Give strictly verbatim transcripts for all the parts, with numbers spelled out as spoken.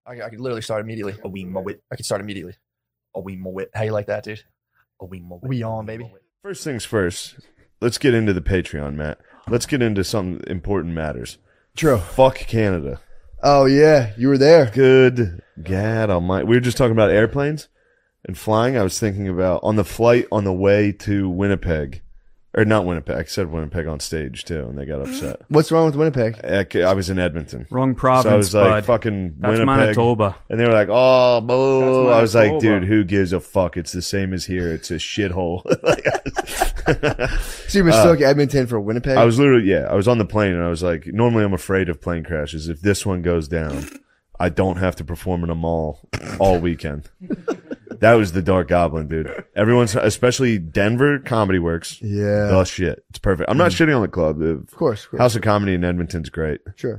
I, I could literally start immediately. A wee mo it. I could start immediately. A wee mo it. How you like that, dude? A wee mo it. We on, baby. First things first, let's get into the Patreon, Matt. Let's get into some important matters. True. Fuck Canada. Oh, yeah. You were there. Good God almighty. We were just talking about airplanes and flying. I was thinking about on the flight on the way to Winnipeg. Or not Winnipeg. I said Winnipeg on stage, too, and they got upset. What's wrong with Winnipeg? I I was in Edmonton. Wrong province, So I was like, bud. fucking That's Winnipeg. Manitoba. And they were like, oh, boo. That's I was like, Manitoba. dude, who gives a fuck? It's the same as here. It's a shithole. So you mistook Edmonton for Winnipeg? I was literally, yeah, I was on the plane and I was like, normally I'm afraid of plane crashes. If this one goes down, I don't have to perform in a mall all weekend. That was the Dark Goblin, dude. Everyone's, especially Denver Comedy Works. Yeah. The shit. It's perfect. I'm not shitting on the club. The Of course. Of course. House of Comedy in Edmonton's great. Sure.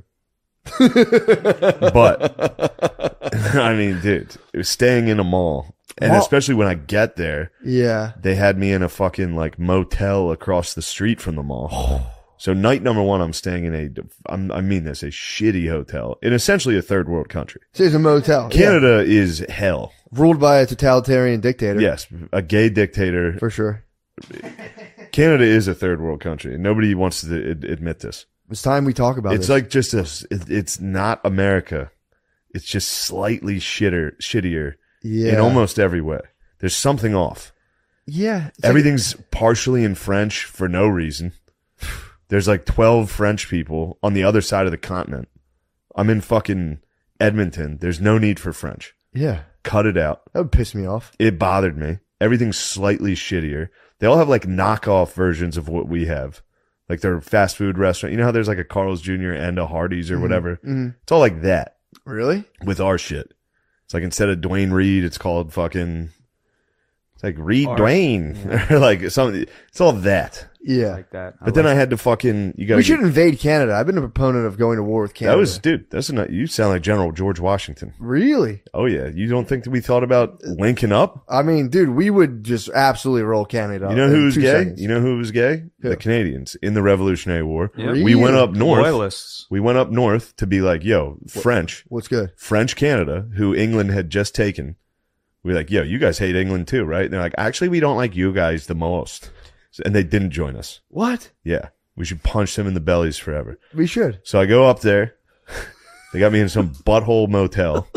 But, I mean, dude, it was staying in a mall. And Mall- especially when I get there, Yeah. they had me in a fucking like motel across the street from the mall. So night number one, I'm staying in a, I'm, I mean this, a shitty hotel in essentially a third world country. So it's a motel. Canada is hell. Yeah. Ruled by a totalitarian dictator. Yes, a gay dictator. For sure. Canada is a third world country. And nobody wants to ad- admit this. It's time we talk about It's this. like just a, it- it's not America. It's just slightly shitter, shittier yeah. in almost every way. There's something off. Yeah. It's like- Everything's partially in French for no reason. There's like twelve French people on the other side of the continent. I'm in fucking Edmonton. There's no need for French. yeah. Cut it out. That would piss me off. It bothered me. Everything's slightly shittier. They all have like knockoff versions of what we have. Like their fast food restaurant. You know how there's like a Carl's Junior and a Hardee's or whatever? Mhm. It's all like that Really? with our shit. It's like instead of Dwayne Reed, it's called fucking, it's like Reed Art. Dwayne. or like something. It's all that. Yeah. Like that. But then I had to fucking, you gotta We should get- invade Canada. I've been a proponent of going to war with Canada. that was, dude, that's not, you sound like General George Washington. Really? Oh yeah. You don't think that we thought about linking up? I mean, dude, we would just absolutely roll Canada. You know in who was two gay? seconds. You know who was gay? Who? The Canadians in the Revolutionary War. Yeah. We went up north. Loyalists. We went up north to be like, yo, French, What's good? French Canada, who England had just taken. We were like, yo, you guys hate England too, right? And they're like, actually, we don't like you guys the most. So- And they didn't join us. What? Yeah. We should punch them in the bellies forever. We should. So I go up there. They got me in some butthole motel.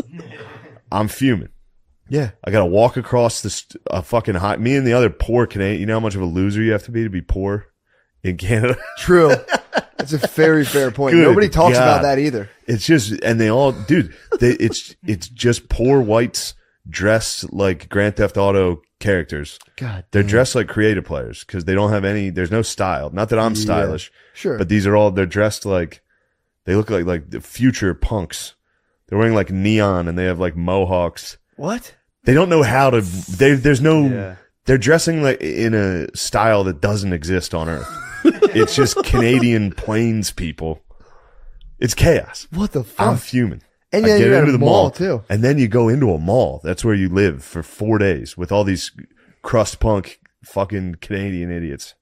I'm fuming. Yeah. I got to walk across this a fucking high. Me and the other poor Canadian. You know how much of a loser you have to be to be poor in Canada? True. That's a very fair point. Good Nobody talks God. about that either. It's just, and they all, dude, they, it's, it's just poor whites dressed like Grand Theft Auto characters. God. They're damn. dressed like creative players because they don't have any, there's no style. Not that I'm Yeah. stylish, Sure. but these are all, they're dressed like, they look like, like the future punks. They're wearing like neon and they have like mohawks. what? They don't know how to, they, there's no, Yeah. they're dressing like in a style that doesn't exist on Earth. It's just Canadian plains people. It's chaos. What the I'm fuck? fuming. And I then get you're at into a the mall, mall, too. and then you go into a mall. That's where you live for four days with all these crust punk fucking Canadian idiots.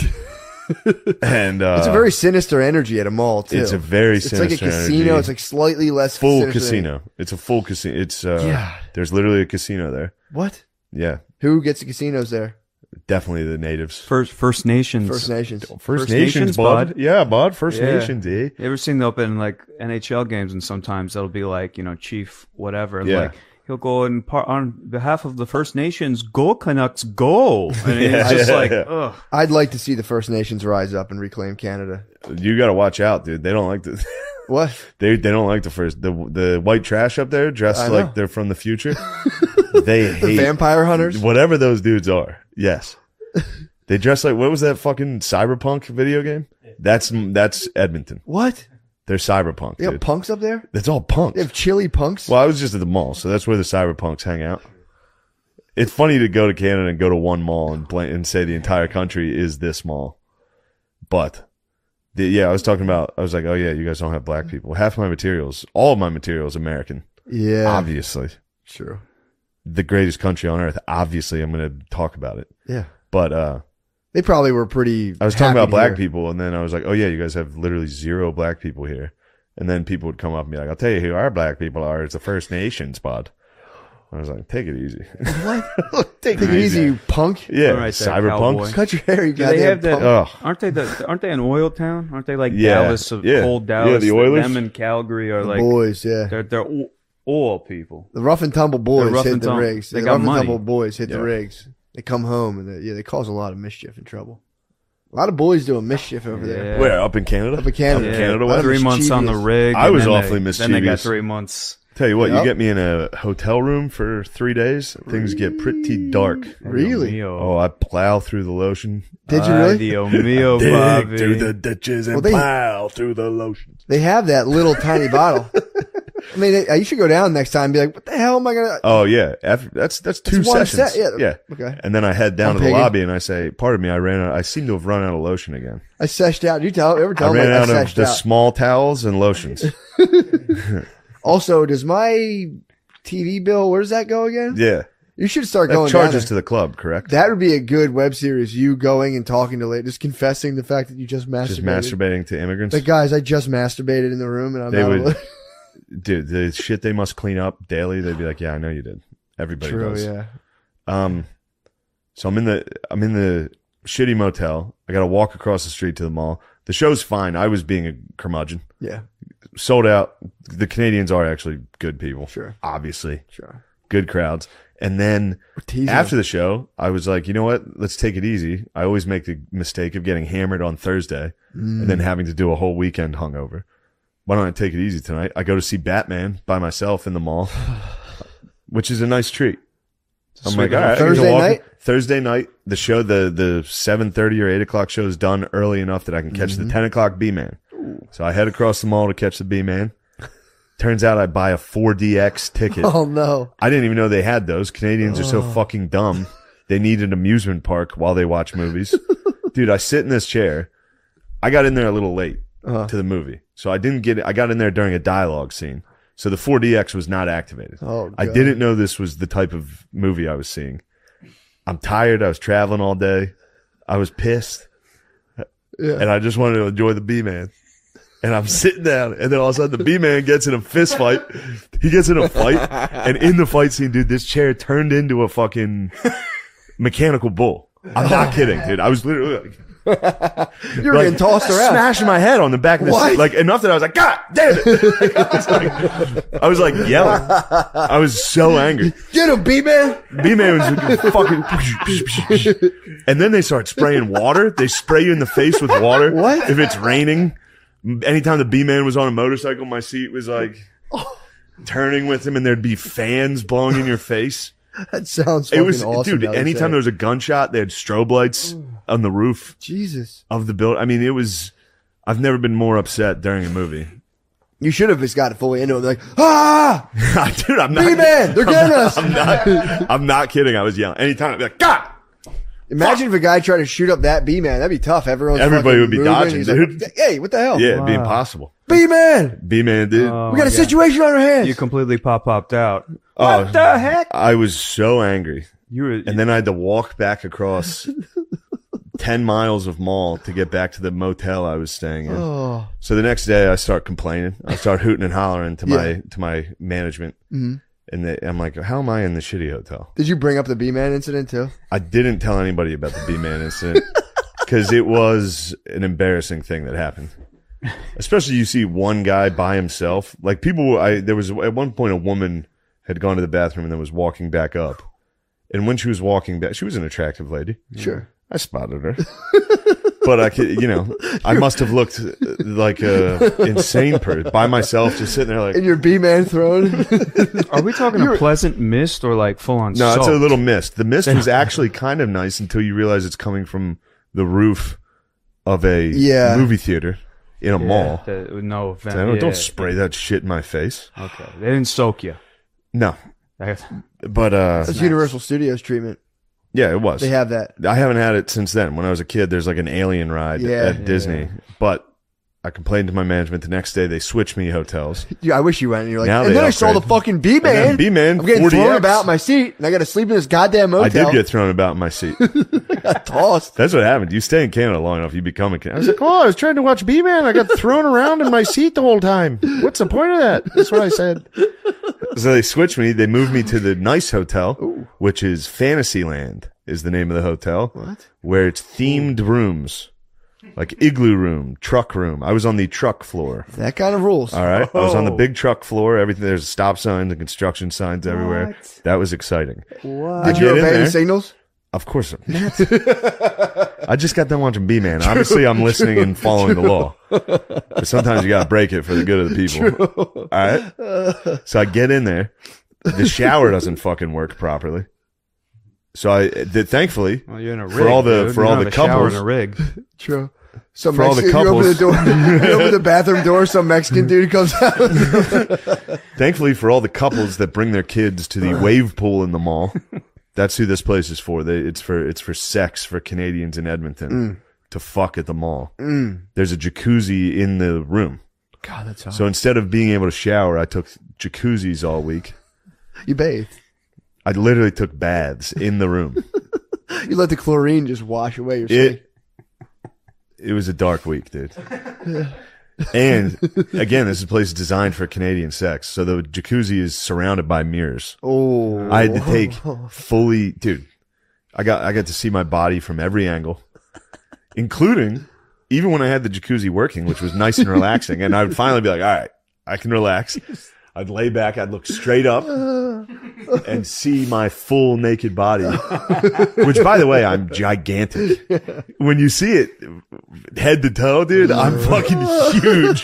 and uh, It's a very sinister energy at a mall too. it's a very It's like a sinister casino. energy. It's like slightly less full sinister than- casino. It's a full casino. It's uh, God. there's literally a casino there. What? Yeah, Who gets the casinos there? definitely the natives. First First Nations. First Nations. First, First Nations, Nations, bud. bud. Yeah, bud. First Yeah. Nations, eh? You ever seen the open like N H L games, and sometimes that'll be like, you know, Chief whatever. Yeah. Like he'll go and par- on behalf of the First Nations, go Canucks, go. And Yeah, it's just yeah, like, yeah. ugh. I'd like to see the First Nations rise up and reclaim Canada. You got to watch out, dude. They don't like the What? they they don't like the first the the white trash up there dressed I know. like they're from the future. They The hate vampire hunters? whatever those dudes are. Yes, they dress like, what was that fucking cyberpunk video game? That's that's Edmonton. What? They're cyberpunk, They have dude. punks up there? It's all punks. They have chili punks? Well, I was just at the mall, so that's where the cyberpunks hang out. It's funny to go to Canada and go to one mall and play, and say the entire country is this mall. But the, yeah, I was talking about, I was like, oh yeah, you guys don't have black people. Half my materials, all of my materials, American. Yeah. Obviously. True. The greatest country on earth. Obviously, I'm going to talk about it. Yeah. But uh, They probably were pretty. I was talking happy about to black hear. people, and then I was like, oh yeah, you guys have literally zero black people here. And then people would come up and be like, I'll tell you who our black people are. It's the First Nations, bud. I was like, take it easy. Take it easy, you punk. Yeah, All right there, cyberpunk. cowboy. Cut your hair, you Do they goddamn have that? punk. Oh. Aren't they the? Aren't they an oil town? Aren't they like Yeah, Dallas of yeah. cold Yeah, Dallas? the Oilers. Them and Calgary are The like boys, yeah. they're they're o- oil people. The rough and tumble boys rough hit and the tumble. rigs. They the got rough and money. tumble boys hit Yeah. the rigs. They come home and they, yeah, they cause a lot of mischief and trouble. A lot of boys doing mischief over there. Yeah. Where, up in Canada? Up in Canada. Up in Yeah, Canada, Well, what? three months on the mischievous. rig. I and was then awfully they, Then they got mischievous. three months. Tell you what, Yep. you get me in a hotel room for three days, things get pretty dark. Really? Mio. Oh, I plow through the lotion. Did you Ay, really? Dio mio, Dig Bobby. through the ditches and Well, they- plow through the lotions. They have that little tiny bottle. I mean, they, you should go down next time and be like, what the hell am I going to... Oh yeah, After, that's that's two It's one sessions. set, yeah. yeah. Okay. And then I head down I'm to the picking. lobby and I say, "Pardon me, I ran out. I seem to have run out of lotion again. I seshed out. You tell, ever tell I them ran like, out I of seshed the out. small towels and lotions." Also, does my T V bill, where does that go again? Yeah, You should start that going down charges there. to the club, correct? That would be a good web series. You going and talking to ladies, just confessing the fact that you just masturbated. Just masturbating to immigrants. Like, guys, I just masturbated in the room and I'm They not would- allowed- Dude, the shit they must clean up daily. They'd be like, "Yeah, I know you did. Everybody True, does." yeah. Um, so I'm in the I'm in the shitty motel. I got to walk across the street to the mall. The show's fine. I was being a curmudgeon. Yeah, Sold out. The Canadians are actually good people. Sure. Obviously, sure. good crowds. And then We're teasing after them. the show, I was like, you know what? Let's take it easy. I always make the mistake of getting hammered on Thursday and then having to do a whole weekend hungover. Why don't I take it easy tonight? I go to see Batman by myself in the mall, which is a nice treat. I'm like, all right, I get to Thursday walk- night? Thursday night, the show, the the seven thirty or eight o'clock show is done early enough that I can catch Mm-hmm. the ten o'clock B Man. So I head across the mall to catch the B Man. Turns out I buy a four D X ticket. Oh, no. I didn't even know they had those. Canadians are so fucking dumb. They need an amusement park while they watch movies. Dude, I sit in this chair. I got in there a little late Uh-huh. to the movie. So I didn't get it. I got in there during a dialogue scene. So the four D X was not activated. Oh, I God. didn't know this was the type of movie I was seeing. I'm tired. I was traveling all day. I was pissed. Yeah. And I just wanted to enjoy the B-Man. And I'm sitting down, and then all of a sudden the B-Man gets in a fist fight. He gets in a fight, and in the fight scene, dude, this chair turned into a fucking mechanical bull. I'm not kidding, dude. I was literally like, You were getting tossed around. smashing my head on the back of the What? seat, like enough that I was like, God damn it! Like, I was like, I was like yelling. I was so angry. Get him, B-Man. B-Man was like, fucking, and then they start spraying water. They spray you in the face with water. What? If it's raining? Anytime the B-Man was on a motorcycle, my seat was like turning with him, and there'd be fans blowing in your face. That sounds It fucking was, awesome. dude. now you Anytime say there it. was a gunshot, they had strobe lights on the roof Jesus. of the building. I mean, it was. I've never been more upset during a movie. You should have just got it fully into it. Like, ah! Dude, I'm not. B-Man, they're I'm getting not- us. I'm not. I'm not kidding. I was yelling. Anytime I'd be like, God. Imagine if a guy tried to shoot up that B-Man. That'd be tough. Everyone's Everybody fucking would be moving. dodging, He's dude. Like, hey, what the hell? Yeah, it'd be Wow. impossible. B-Man! B-Man did. Oh We got my a God. situation on our hands. You completely pop popped out. Oh, What the heck? I was so angry. You were, And then I had to walk back across ten miles of mall to get back to the motel I was staying in. oh. So the next day I start complaining. I start hooting and hollering to my, Yeah. to my management. Mm-hmm. And they, I'm like, how am I in the shitty hotel? Did you bring up the B-Man incident too? I didn't tell anybody about the B-Man incident because it was an embarrassing thing that happened. Especially you see one guy by himself. Like people, I there was at one point a woman had gone to the bathroom and then was walking back up. And when she was walking back, she was an attractive lady. Sure. I spotted her. But I could, you know, I must have looked like a insane person by myself, just sitting there like, In your B-Man throne? are we talking a pleasant mist or like full on no, salt? it's a little mist. The mist was actually kind of nice until you realize it's coming from the roof of a Yeah. movie theater in a Yeah, mall. the- no, So don't, yeah. don't spray that shit in my face. Okay, they didn't soak you. No, That- but uh, That's Universal Studios treatment. yeah, it was. They have that. I haven't had it since then. When I was a kid, there's like an alien ride Yeah. at Disney, but I complained to my management. The next day, they switched me hotels. Dude, I wish you went. And you're like, Now and they then I saw the upgrade. fucking B-Man. B-Man, I'm getting forty X. thrown about in my seat, and I got to sleep in this goddamn I motel. did get thrown about in my seat. I got tossed. That's what happened. You stay in Canada long enough, you become a Canadian. I was like, oh, I was trying to watch B-Man. I got thrown around in my seat the whole time. What's the point of that? That's what I said. So they switched me. They moved me to the nice hotel, Ooh. which is Fantasyland is the name of the hotel. What? Where it's themed rooms. Like igloo room, truck room. I was on the truck floor. That kind of rules. All right. I was on the Oh. big truck floor. Everything. There's stop signs and construction signs everywhere. What? That was exciting. What? Did I you get in obey the there. signals? Of course. I just got done watching B-Man. Obviously, I'm listening and following the law. But sometimes you got to break it for the good of the people. All right. So I get in there. The shower doesn't fucking work properly. So I, th- thankfully, Well, you're in a rig, For all the- dude. for You all don't the have a shower couples- in a rig. True. Some For all the Mexican, you open the couples. door, you open the bathroom door, some Mexican dude comes out. thankfully for all the couples that bring their kids to the wave pool in the mall, that's who this place is for. They, it's for it's for sex for Canadians in Edmonton to fuck at the mall. Mm. There's a jacuzzi in the room. God, that's hot. So instead of being able to shower, I took jacuzzis all week. You bathed. I literally took baths in the room. You let the chlorine just wash away your It skin. it was a dark week, dude. And again, this is a place designed for Canadian sex. So the jacuzzi is surrounded by mirrors. Oh. I had to take fully, dude. I got I got to see my body from every angle, including even when I had the jacuzzi working, which was nice and relaxing. And I would finally be like, all right, I can relax. I'd lay back, I'd look straight up and see my full naked body, which, by the way, I'm gigantic. When you see it head to toe, dude, I'm fucking huge.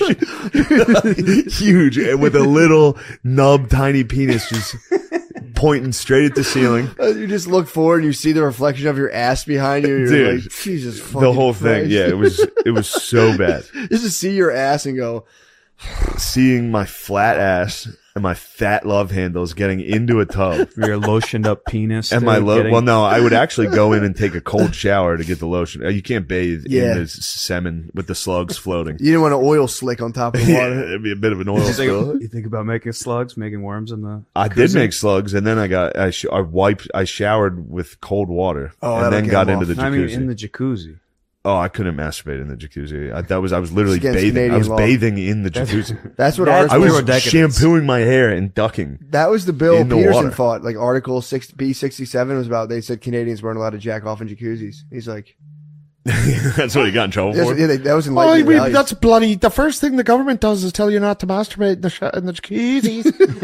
Huge. And with a little nub tiny penis just pointing straight at the ceiling. Uh, You just look forward and you see the reflection of your ass behind you. And you're Dude, like, Jesus fucking The whole thing. Christ. Yeah, it was, it was so bad. Just to see your ass and go, Seeing my flat ass and my fat love handles getting into a tub. Your lotioned up penis. And dude, my lo- getting- well, no, I would actually go in and take a cold shower to get the lotion. Uh, You can't bathe Yeah. in the s- semen with the slugs floating. you didn't want an oil slick on top of the Yeah, water. it'd be a bit of an oil You spill. think, you think about making slugs, making worms in the. I did jacuzzi? make slugs, and then I got I, sh- I wiped I showered with cold water, Oh, and that'll then get got them into off. the jacuzzi. I mean, in the jacuzzi. oh, I couldn't masturbate in the jacuzzi. I, that was I was literally It's against bathing. Canadian I was law. bathing in the jacuzzi. That's what That's I article, was pure decadence. shampooing my hair and ducking. that was the bill in the Peterson water. fought. Like Article six B sixty-seven was about, they said Canadians weren't allowed to jack off in jacuzzis. He's like, That's what he got in trouble yes, for. yeah, they- that was in Oh, like we, that's bloody. The first thing the government does is tell you not to masturbate in the sh- in the jacuzzi.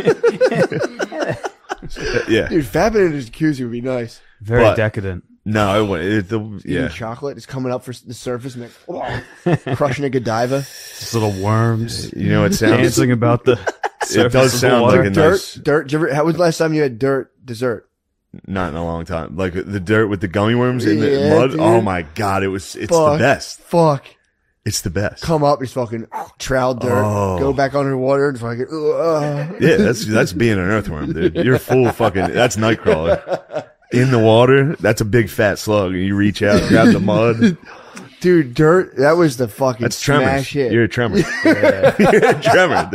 yeah, Dude, fapping in a jacuzzi would be nice. Very But- decadent. no, it, wa- it the Eating yeah. chocolate is coming up for s- the surface and then crushing a Godiva. Just little worms You know, it sounds. dancing about the. It surface does of the sound water. like a dirt, nice. dirt. Did you ever, how was the last time you had dirt dessert? Not in a long time. Like the dirt with the gummy worms in the Yeah, mud. dude. Oh my god, it was. It's Fuck. the best. Fuck. It's the best. Come up, he's fucking trowel dirt. Oh. Go back underwater and fucking. Uh, Yeah, that's that's being an earthworm, dude. You're full fucking. That's Nightcrawler. In the water, that's a big fat slug. And you reach out, grab the mud. dude, dirt. That was the fucking That's tremors. smash hit. You're a tremor. You're a tremor,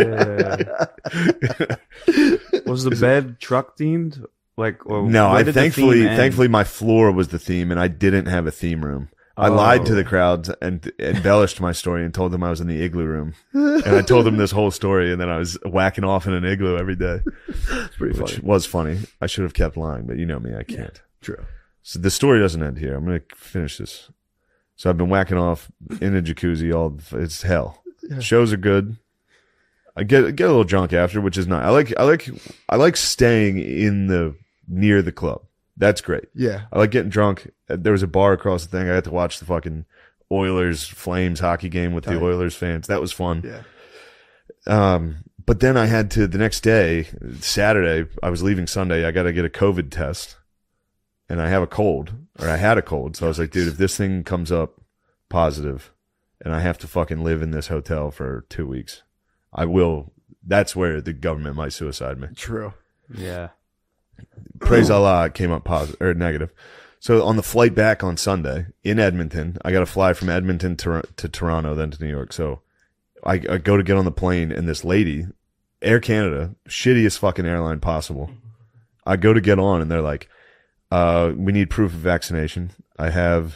dude. Was the bed truck themed? Like, or No, where I did the thankfully, theme end? thankfully, my floor was the theme, and I didn't have a theme room. I lied to Oh. the crowds and embellished my story and told them I was in the igloo room, and I told them this whole story, and then I was whacking off in an igloo every day, It's pretty which funny. was funny. I should have kept lying, but you know me, I can't. True. So the story doesn't end here. I'm going to finish this. So I've been whacking off in a jacuzzi all. It's hell. Shows are good. I get get a little drunk after, which is nice. I like I like I like staying in the near the club. That's great. Yeah. I like getting drunk. There was a bar across the thing. I got to watch the fucking Oilers Flames hockey game with the Tight. Oilers fans. That was fun. Yeah. Um, but then I had to the next day, Saturday. I was leaving Sunday. I got to get a COVID test, and I have a cold, or I had a cold. So I was like, dude, if this thing comes up positive, and I have to fucking live in this hotel for two weeks, I will. That's where the government might suicide me. True. Yeah. Praise Allah, it came up positive or negative. So on the flight back on Sunday in Edmonton, I got to fly from Edmonton to, to Toronto, then to New York. So I, I go to get on the plane, and this lady, Air Canada, shittiest fucking airline possible. I go to get on, and they're like, uh, we need proof of vaccination. I have,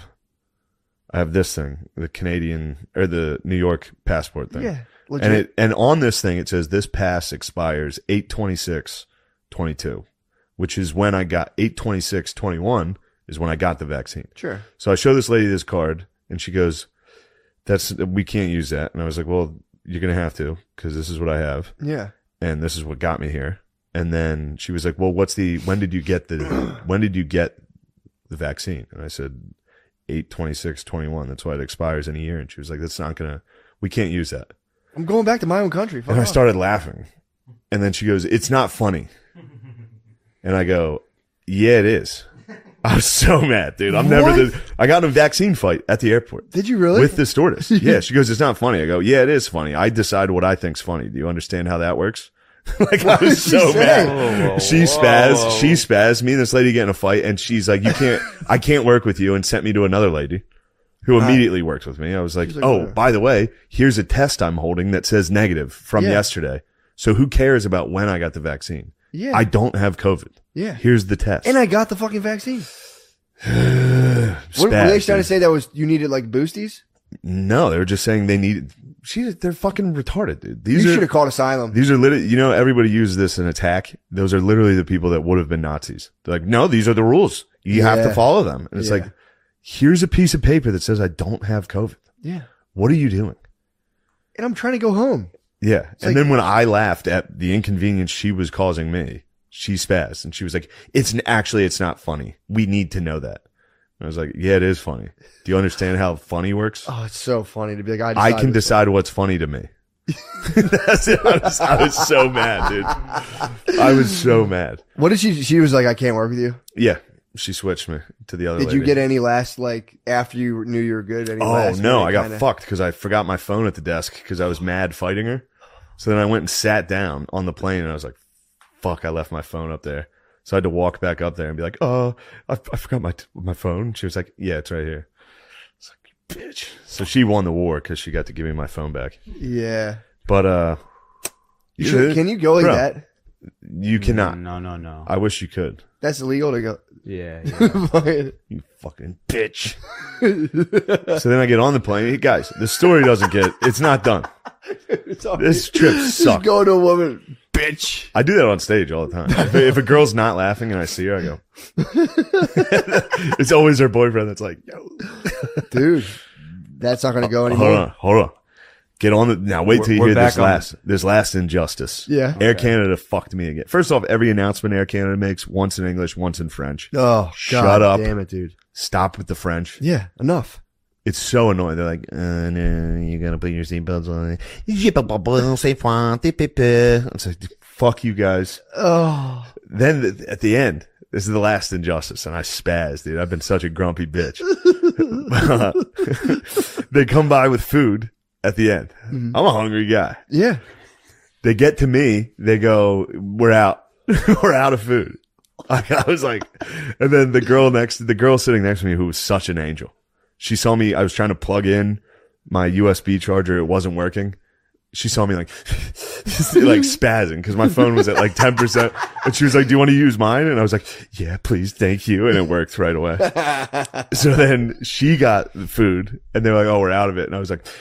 I have this thing, the Canadian or the New York passport thing. Yeah. Legit. And it, and on this thing, it says this pass expires eight twenty-six twenty-two, which is when I got eight twenty-six twenty-one is when I got the vaccine. Sure. So I show this lady this card, and she goes, "That's we can't use that." And I was like, "Well, you're gonna have to, because this is what I have, Yeah. and this is what got me here." And then she was like, "Well, what's the when did you get the when did you get the vaccine?" And I said, eight twenty-six twenty-one. That's why it expires in a year. And she was like, "That's not gonna. We can't use that." I'm going back to my own country. Fuck And I off. started laughing. And then she goes, "It's not funny." And I go, "Yeah, it is." I was so mad, dude. I'm never What? the, I got in a vaccine fight at the airport Did you really? with the stewardess. Yeah. She goes, "It's not funny." I go, "Yeah, it is funny. I decide what I think's funny. Do you understand how that works?" Like, I What was did she so say? mad. Whoa, whoa, She whoa, spazzed. whoa. She spazzed. Me and this lady get in a fight, and she's like, "You can't, I can't work with you," and sent me to another lady who immediately worked with me. I was like, She's like, "Oh, whatever. by the way, here's a test I'm holding that says negative from Yeah. yesterday. So who cares about when I got the vaccine? Yeah. I don't have COVID. Yeah. Here's the test." And I got the fucking vaccine. Spazzed, What, were they trying to dude. say that was you needed like boosties? No, they were just saying they needed. She, they're fucking retarded, dude. These You are should have called asylum. These are literally, you know, everybody uses this in attack. Those are literally the people that would have been Nazis. They're like, "No, these are the rules. You have to Yeah. follow them." And it's Yeah. like, here's a piece of paper that says I don't have COVID. Yeah. What are you doing? And I'm trying to go home. Yeah. and like- then when I laughed at the inconvenience she was causing me, she spazzed and she was like, "It's n- actually, it's not funny. We need to know that." I was like, "Yeah, it is funny. Do you understand how funny works? Oh, it's so funny to be like, I, I decided can this- decide what's funny to me." That's it. I was, I was so mad, dude. I was so mad. What did she? She was like, I can't work with you. Yeah, she switched me to the other. Did lady. you get any last like after you knew you were good? Any Oh last no, minute I got kinda- fucked because I forgot my phone at the desk because I was mad fighting her. So then I went and sat down on the plane and I was like, "Fuck, I left my phone up there." So I had to walk back up there and be like, "Oh, I, I forgot my my phone." She was like, "Yeah, it's right here." It's like, bitch. So she won the war because she got to give me my phone back. Yeah. But uh, You should, can you go like Bro. that? You cannot. No, no, no. I wish you could. That's illegal to go. Yeah, yeah. You fucking bitch. So then I get on the plane. Hey, guys, the story doesn't get, it's not done. It's all This trip Just sucked. go to a woman, bitch. I do that on stage all the time. If, if a girl's not laughing and I see her, I go, it's always her boyfriend that's like, "Yo, Dude, that's not going to go hold anymore. on, hold on. Get on the, now wait till you We're- hear we're this back on- last, this last injustice. Yeah. Air Canada fucked me again. First off, every announcement Air Canada makes, once in English, once in French. Oh, Shut God up. damn it, dude. Stop with the French. Yeah, enough. It's so annoying. They're like, uh, no, you gotta put your seatbelts on. It's like, fuck you guys. Oh, Then th- at the end, this is the last injustice, and I spaz, dude. I've been such a grumpy bitch. They come by with food at the end. I'm a hungry guy. yeah. They get to me. They go, "We're out. We're out of food." I, I was like, and then the girl next, the girl sitting next to me, who was such an angel. She saw me. I was trying to plug in my U S B charger. It wasn't working. She saw me like, like spazzing because my phone was at like ten percent. And she was like, "Do you want to use mine?" And I was like, "Yeah, please. Thank you." And it worked right away. So then she got the food and they're like, "Oh, we're out of it." And I was like,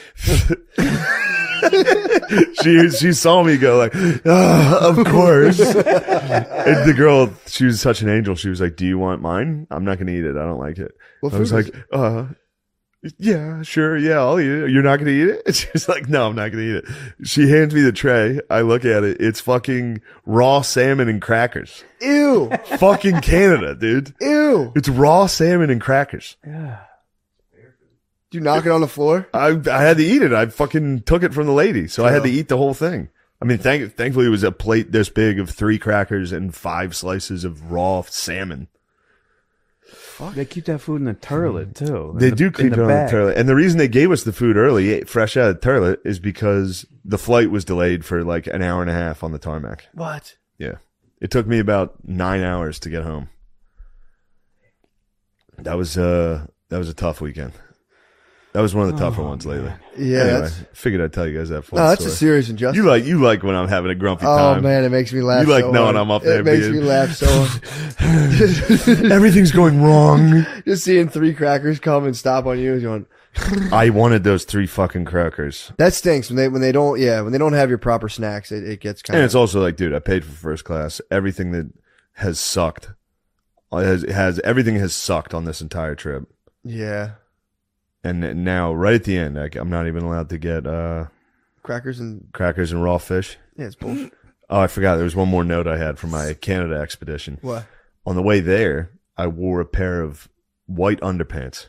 she, she saw me go like, "Oh, of course." And the girl, she was such an angel. She was like, "Do you want mine? I'm not going to eat it. I don't like it." What I was food like, uh, "Yeah, sure. Yeah, I'll eat it. You're not going to eat it?" And she was like, "No, I'm not going to eat it." She hands me the tray. I look at it. It's fucking raw salmon and crackers. Ew. Fucking Canada, dude. Ew. It's raw salmon and crackers. Do you knock it on the floor? I I had to eat it. I fucking took it from the lady, so I had to eat the whole thing. I mean, thank thankfully it was a plate this big of three crackers and five slices of raw salmon. They keep that food in the turlet too. In They the- do in keep it on the bag. toilet, and the reason they gave us the food early, fresh out of the toilet, is because the flight was delayed for like an hour and a half on the tarmac. What? Yeah, it took me about nine hours to get home. That was uh that was a tough weekend. That was one of the tougher Oh, ones lately. Yeah, Anyway, that's, figured I'd tell you guys that. Fun no, that's story. a serious injustice. You like you like when I'm having a grumpy Oh time. man, it makes me laugh. You like so knowing hard. I'm up there It makes being- me laugh so hard. Everything's going wrong. Just seeing three crackers come and stop on you, going, I wanted those three fucking crackers. that stinks when they when they don't. Yeah, when they don't have your proper snacks, it, it gets kind And of. it's also like, dude, I paid for first class. Everything that has sucked has has everything has sucked on this entire trip. Yeah, And now, right at the end, like, I'm not even allowed to get uh, crackers and crackers and raw fish. yeah, it's bullshit. Oh, I forgot. There was one more note I had from my Canada expedition. What? On the way there, I wore a pair of white underpants.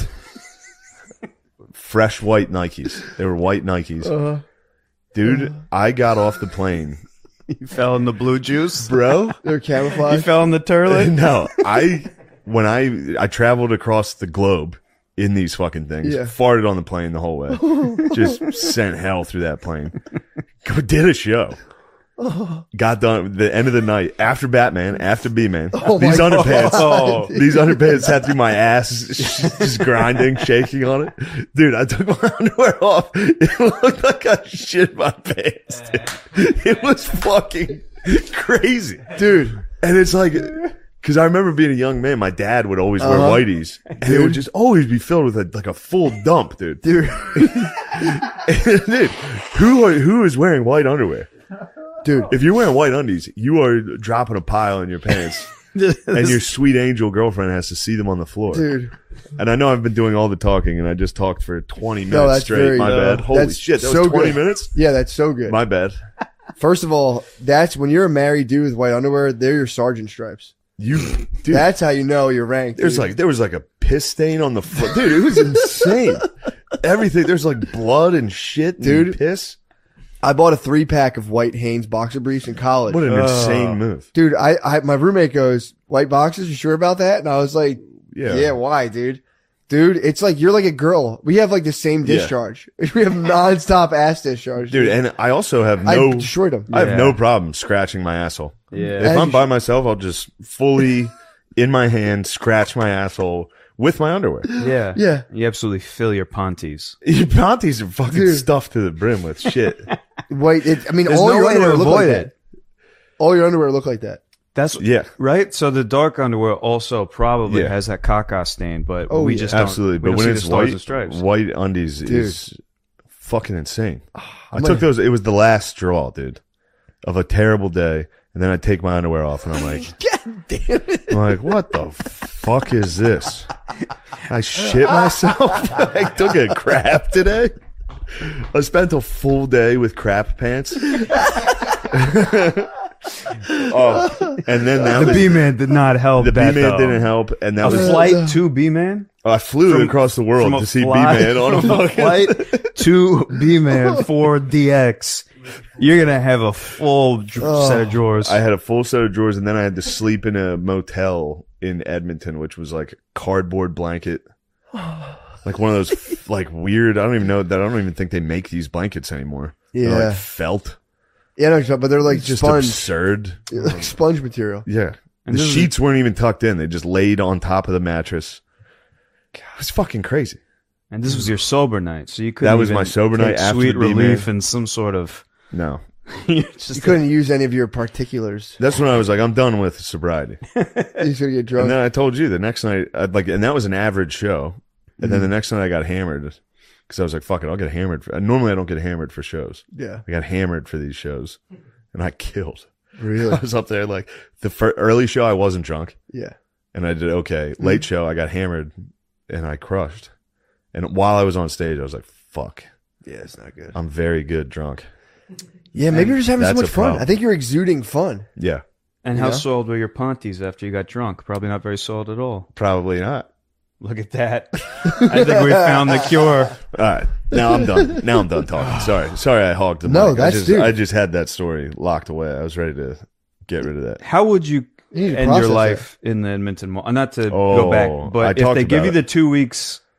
Fresh white Nikes. They were white Nikes. Uh, Dude, I got off the plane. You fell in the blue juice. Bro? they're You camouflage. fell in the turlet. No, I when I I traveled across the globe in these fucking things, Yeah. farted on the plane the whole way, just sent hell through that plane. Go did a show. Got done the end of the night after Batman, after B-Man. Oh these my underpants, God. these underpants had through my ass, just grinding, shaking on it. Dude, I took my underwear off. It looked like I shit my pants. Dude. It was fucking crazy, Dude, and it's like, because I remember being a young man, my dad would always wear Uh-huh. whiteys, and it would just always be filled with a, like a full dump, dude. dude, Dude, who are, who is wearing white underwear? dude. If you're wearing white undies, you are dropping a pile in your pants, and your sweet angel girlfriend has to see them on the floor. Dude, And I know I've been doing all the talking, and I just talked for twenty minutes No, that's straight. very- My no, bad. Holy that's shit, that so was twenty good. minutes. yeah, that's so good. My bad. First of all, that's when you're a married dude with white underwear. They're your sergeant stripes. You, dude. That's how you know you're ranked. There's dude. like there was like a piss stain on the foot, dude. It was insane. Everything there's like blood and shit, and Dude. piss. I bought a three pack of white Hanes boxer briefs in college. What an Uh. insane move. Dude, I, I, my roommate goes, white boxers, you sure about that? And I was like, Yeah. yeah, why, dude? Dude, it's like, you're like a girl. We have like the same Yeah. discharge. We have nonstop ass discharge. Dude, and I also have I no destroyed them. I have Yeah. no problem scratching my asshole. Yeah. If As I'm you by should. myself, I'll just fully in my hand scratch my asshole with my underwear. Yeah. Yeah. You absolutely fill your panties. Your panties are fucking Dude. stuffed to the brim with shit. White, it, I mean, There's all no your way to underwear look like avoid that. it. All your underwear look like that. That's Yeah. right. So the dark underwear also probably Yeah. has that caca stain, but Oh, we yeah. just don't, Absolutely. we But don't when see it's the stars white, and stripes. white undies Dude. is fucking insane. I I'm took like- those. It was the last straw, dude, of a terrible day. And then I take my underwear off and I'm like, God damn it. I'm like, what the fuck is this? I shit myself. I took a crap today. I spent a full day with crap pants. Oh, and then that The was, B man did not help. the B that, man though. didn't help, and that A was flight to B man. I flew from- across the world From a to see B fly- man on a from a fucking flight to B man for D X. You're gonna have a full dr- Oh. set of drawers. I had a full set of drawers, and then I had to sleep in a motel in Edmonton, which was like a cardboard blanket, like one of those like weird. I don't even know that. I don't even think they make these blankets anymore. They're Yeah. like felt. Yeah, no, but they're like Just sponge, absurd. like sponge material. Yeah, And the this is- sheets weren't even tucked in; they just laid on top of the mattress. God, it was fucking crazy. and this was your sober night, so you couldn't. That was even my sober take night after sweet the B-man. relief and some sort of. No, You're just You couldn't use any of your particulars. that's when I was like, I'm done with sobriety. You're gonna get And drunk. then I told you the next night, I'd like, and that was an average show. And then the next night I got hammered because I was like, fuck it, I'll get hammered. For, normally I don't get hammered for shows. Yeah, I got hammered for these shows and I killed. really. I was up there like the fir- early show, I wasn't drunk Yeah. and I did okay. Late show, I got hammered and I crushed. And while I was on stage, I was like, fuck, Yeah, it's not good. I'm very good drunk. Yeah, maybe you're just having so That's much a fun. problem. I think you're exuding fun. Yeah, And how Yeah. soiled were your panties after you got drunk? Probably not very soiled at all. probably not. Look at that. I think we found the cure. All right. Now I'm done. Now I'm done talking. Sorry. Sorry I hogged the No, mic. that's I just, dude. I just had that story locked away. I was ready to get rid of that. How would you You need to end your process life in the Edmonton Mall? Not to Oh, go back, I but if talked they give about you it. the two weeks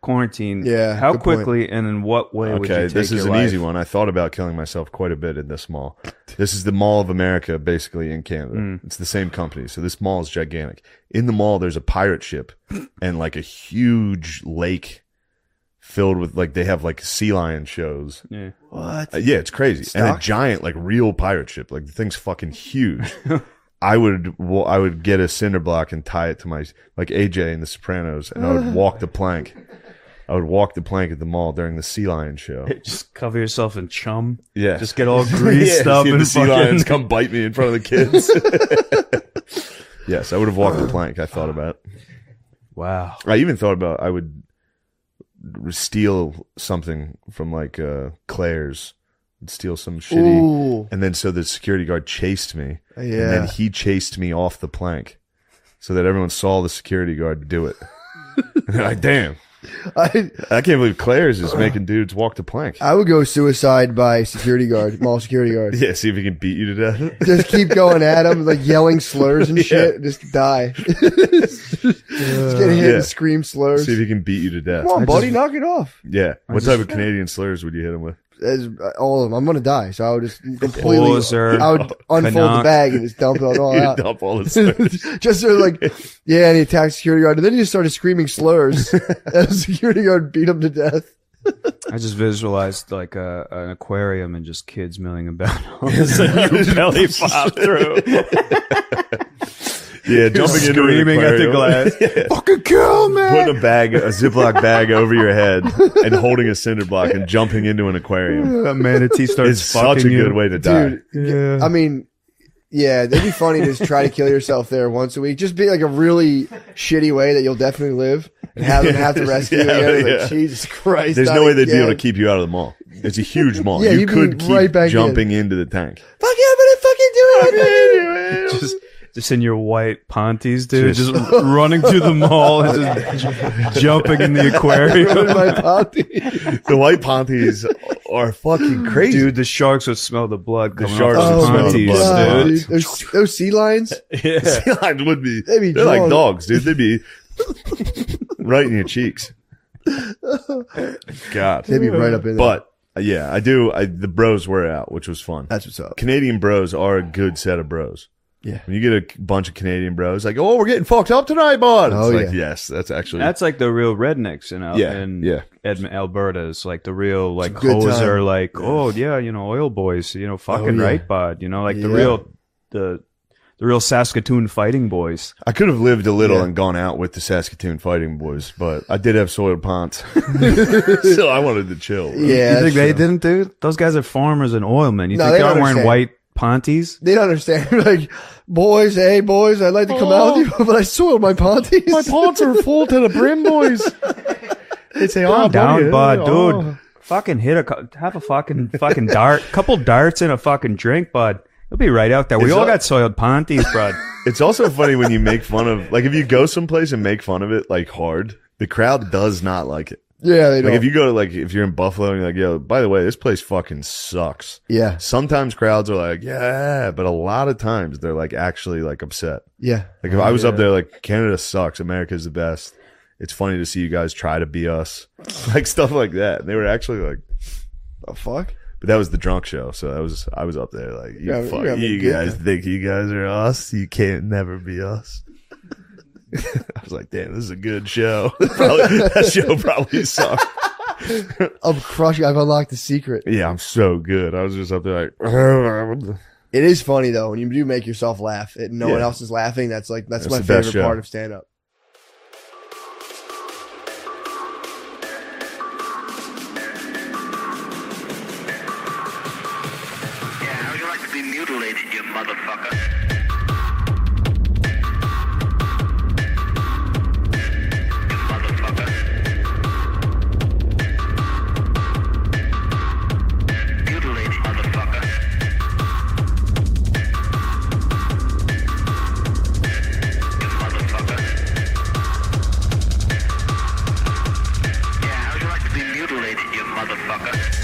quarantine. Yeah, How good point. quickly and in what way would you Okay, take this is your an life? easy one. I thought about killing myself quite a bit in this mall. This is the Mall of America, basically, in Canada. Mm. It's the same company. So this mall is gigantic. In the mall, there's a pirate ship and like a huge lake filled with like, they have like sea lion shows. Yeah. What? Uh, yeah, it's crazy. And a Stock? giant, like real pirate ship. Like the thing's fucking huge. I would, well, I would get a cinder block and tie it to my, like A J in The Sopranos, and I would walk the plank. I would walk the plank at the mall during the sea lion show. Just cover yourself in chum. Yeah. Just get all greased yeah, up see if and the sea fucking. lions come bite me in front of the kids. Yes, I would have walked the plank. I thought about it. Wow. I even thought about I would steal something from like uh, Claire's, steal some shitty, Ooh. and then so the security guard chased me, Yeah. and then he chased me off the plank, so that everyone saw the security guard do it. And they're like, damn, I I can't believe Claire's is making dudes walk the plank. I would go suicide by security guard, mall security guard. Yeah, see if he can beat you to death. Just keep going at him, like yelling slurs and shit. Just die. Just get hit Yeah. and scream slurs. See if he can beat you to death. Come on, I buddy, just- knock it off. Yeah. What just- type of Canadian slurs would you hit him with? As, uh, all of them. I'm gonna die, so I would just completely. Poser, I would unfold the Canuck. bag and just dump it all You out. dump all the slurs. Just sort of like, yeah, and he attacked security guard, and then he just started screaming slurs, and the security guard beat him to death. I just visualized like a, an aquarium and just kids milling about. So you belly pop through. Yeah, jumping into an Screaming at the aquarium. glass. Yeah. Fucking kill me! Putting a bag, a Ziploc bag over your head and holding a cinder block and jumping into an aquarium. A manatee starts It's fucking such a you. good way to die. Dude, Yeah. I mean, yeah, it'd be funny to just try to kill yourself there once a week. Just be like a really shitty way that you'll definitely live and have them have to rescue Yeah, you. Again. Like, yeah. Jesus Christ. There's not no way they'd be able to again. keep you out of the mall. It's a huge mall. Yeah, you you'd be could keep right back in. jumping into the tank. Fuck yeah, I'm gonna fucking do it. I'm gonna do it. Just, just in your white panties, dude. Just- Just, running through the mall and just jumping in the Ruin aquarium. my party. The white panties are fucking crazy. Dude, the sharks would smell the blood The coming sharks off would those smell the panties, blood. God, dude. dude. Those, those sea lions. Yeah. Sea lions would be, They'd be they're like drawn. dogs, dude. They'd be right in your cheeks. God. They'd be right up in there. But uh, yeah, I do. I, the bros were out, which was fun. That's what's up. Canadian bros are a good set of bros. Yeah. When you get a bunch of Canadian bros, like, oh, we're getting fucked up tonight, bud. It's Oh, like, yeah. yes, that's actually. That's like the real rednecks in, Al- Yeah, in yeah. Edmond, Alberta. It's like the real, like, a good hoser, time. like, oh, yeah, you know, oil boys, you know, fucking yeah. right, bud. You know, like the Yeah. real, the, the real Saskatoon fighting boys. I could have lived a little Yeah. and gone out with the Saskatoon Fighting Boys, but I did have soiled pants. So I wanted to chill. bro. Yeah. you that's think they true. didn't, dude? Those guys are farmers and oilmen. You No, think they they don't aren't wearing understand. white panties? They don't understand. Like, boys, hey, boys, I'd like to come out with you, but I soiled my panties. My pants are full to the brim, boys. They say, oh, Down, buddy, bud, oh. dude. Fucking hit a, cou- have a fucking, fucking dart, couple darts in a fucking drink, bud. You'll be right out there. We It's all a- got soiled panties, bud. It's also funny when you make fun of, like, if you go someplace and make fun of it, like, hard, the crowd does not like it. Yeah, they Like, don't. if you go to, like, if you're in Buffalo and you're like, yo, by the way, this place fucking sucks. yeah, Sometimes crowds are like, yeah, but a lot of times they're, like, actually, like, upset. yeah. Like, if I was up Yeah. there, like, Canada sucks, America's the best. It's funny to see you guys try to be us. Like, stuff like that. And they were actually like, The fuck? but that was the drunk show. So that was, I was up there like, you, Yeah, fuck, you gotta you be good, guys man. think you guys are us? You can't never be us. I was like, damn, this is a good show. Probably, that show probably sucked. I'm crushing. I've unlocked the secret. Yeah, I'm so good. I was just up there like, It is funny though when you do make yourself laugh and no one Yeah. else is laughing. That's like that's, That's my the best favorite show. part of stand up. Yeah, how would you like to be mutilated, you motherfucker? You motherfucker. Mutilated, motherfucker. You motherfucker. Yeah, how would you like to be mutilated, you motherfucker?